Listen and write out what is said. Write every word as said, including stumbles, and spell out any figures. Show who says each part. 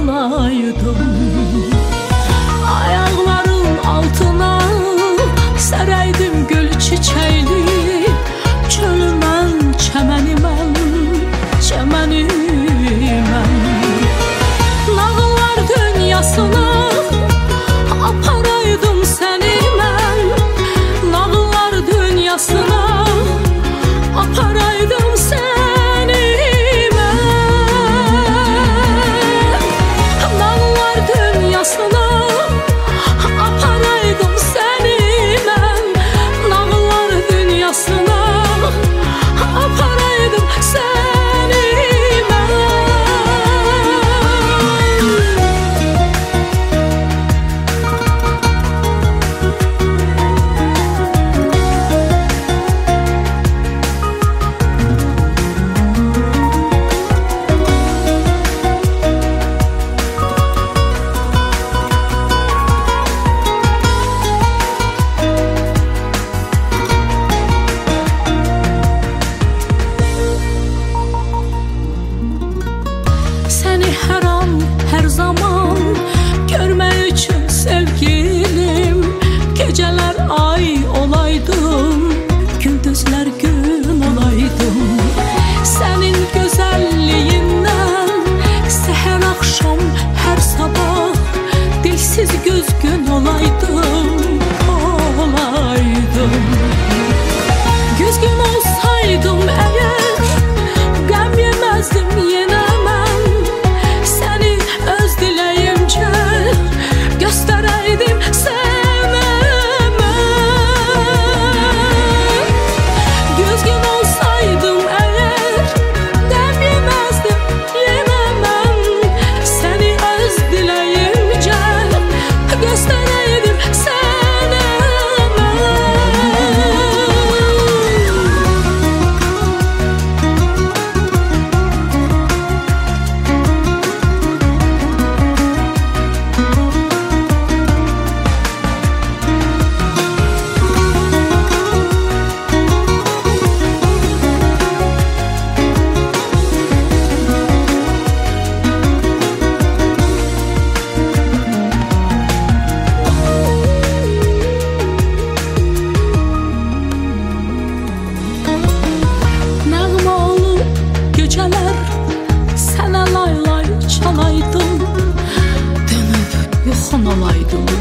Speaker 1: olaydım. Ayakların altına sərəydim gül çiçəkli, çölümən, çəmənimən, çəmənimən. Nağıllar dünyasına aparaydım səni mən, nağıllar dünyasına aparaydım səni mən. Nağıllar dünyasına aparaydım səni mən, nağıllar dünyasına aparaydım səni mən. Səni hər an, hər zaman görmək üçün sevgilim, gecələr ay olaydım, gündüzlər gün olaydım. Sənin gözəlliyindən səhər axşam hər sabah dilsiz güzgün olaydım, olaydım. Güzgün olsaydım əgər qəm yeməzdim yenə mən, səni öz diləyimcə göstərəydim sənə mən. Güzgün olsaydım əgər qəm yeməzdim yenə mən, səni öz diləyimcə göstərəydim sənə mən. Nəğmə olub gecələr sənə lay lay çalaydım, dönüb yuxun olaydım.